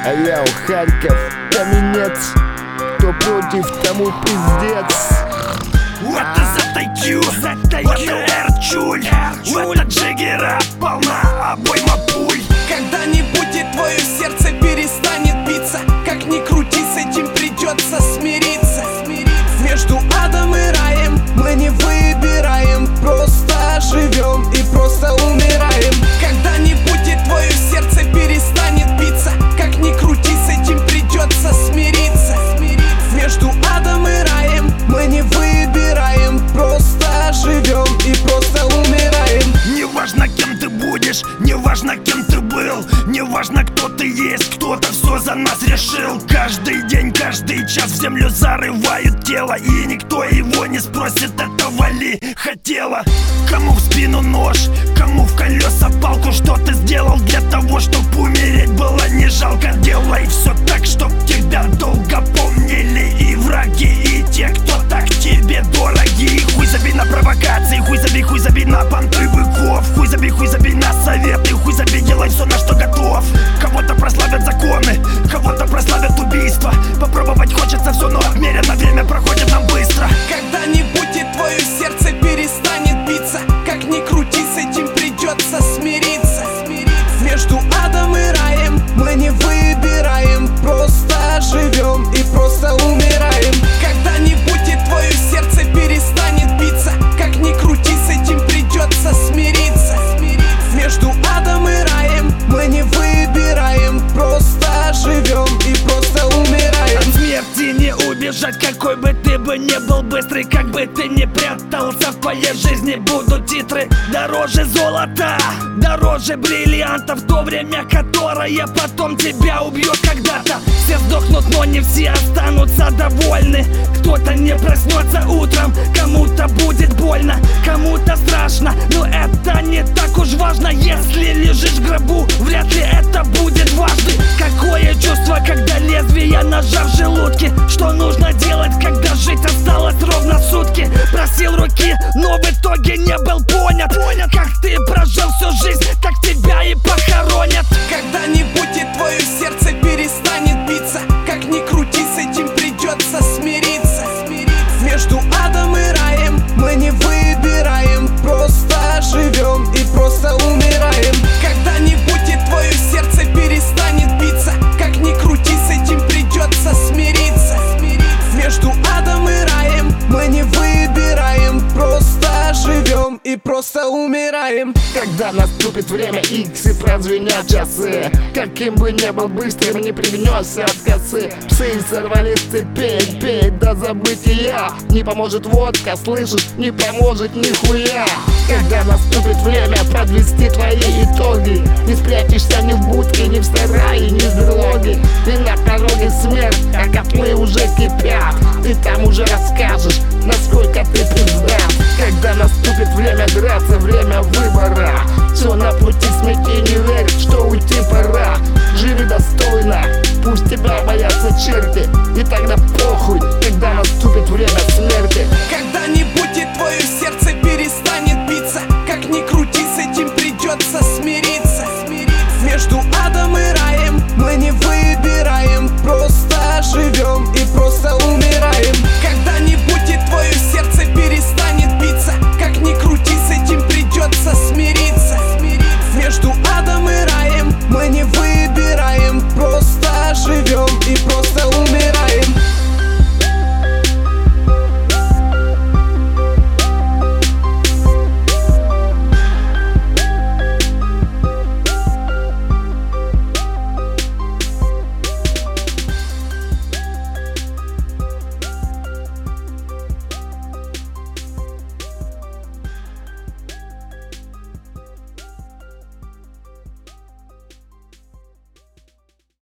Йоу, Харьков, каменец, кто против, тому пиздец. Это Затайкю, это Эрчуль, это Джиггера, полна обойма пуль. Когда-нибудь и твое сердце перестанет биться. Как ни крути, с этим придется смириться. Между адом и раем мы не выбираем, просто живем и просто умираем. Когда-нибудь и твое сердце перестанет биться. Как ни крути, с этим придется смириться. Между адом и раем мы не выбираем, просто живем и просто умираем. Неважно, кем ты будешь, неважно, кем ты был, неважно, кто ты есть, кто-то все за нас решил. Каждый день, каждый час в землю зарывают тело, и никто его не спросит, этого ли хотела. Кому в спину нож, кому в колеса палку. Что ты сделал для того, чтоб умереть было не жалко? Делай все так, чтоб тебя долго помнили и враги, и те, кто так тебе дороги. Хуй забей на провокации, хуй забей на понты быков. Хуй забей на советы, хуй забей, делай все, на что готов. Кого-то прославят законы, кого-то прославят убийства. Попробовать хочется все, но отмерено время проходит нам быстро. Когда-нибудь и твое сердце перестанет биться. Как ни крути, с этим придется смириться. Между адом и раем мы не выбираем, просто живем и просто умираем. Когда-нибудь и твое сердце перестанет биться. Как ни крути, с этим придется смириться. Между адом и раем мы не выбираем, просто живем и просто умираем. От смерти не убежать, какой бы ты бы не был быстрый, как бы ты не прятался, в твоей жизни будут титры. Дороже золота, дороже бриллиантов, то время, которое потом тебя убьет когда-то. Все сдохнут, но не все останутся довольны. Кто-то не проснется утром, кому-то будет больно, кому-то страшно, но это не так уж важно. Если лежишь в гробу, вряд ли это будет дважды. Какое чувство, когда лезвие ножа в желудке? Что нужно делать, когда жить осталось ровно сутки? Просил руки, но в итоге не был понят. Как ты прожил всю жизнь, так тебя и похоронят. Когда-нибудь и твое сердце перестанет биться. Как ни крути, с этим придется смириться. Между адом и раем мы не выбираем, просто живем и просто умираем. Когда-нибудь и твое сердце перестанет биться. Как ни крути, с этим придется смириться. Между адом и раем мы не выбираем, просто живем и просто умираем. Когда наступит время Икс и прозвенят часы, каким бы ни был быстрым, не привнесся от косы. Псы сорвались с цепей, пей до забытия. Не поможет водка, слышишь, не поможет нихуя. Когда наступит время подвести твои итоги, не спрячешься ни в будке,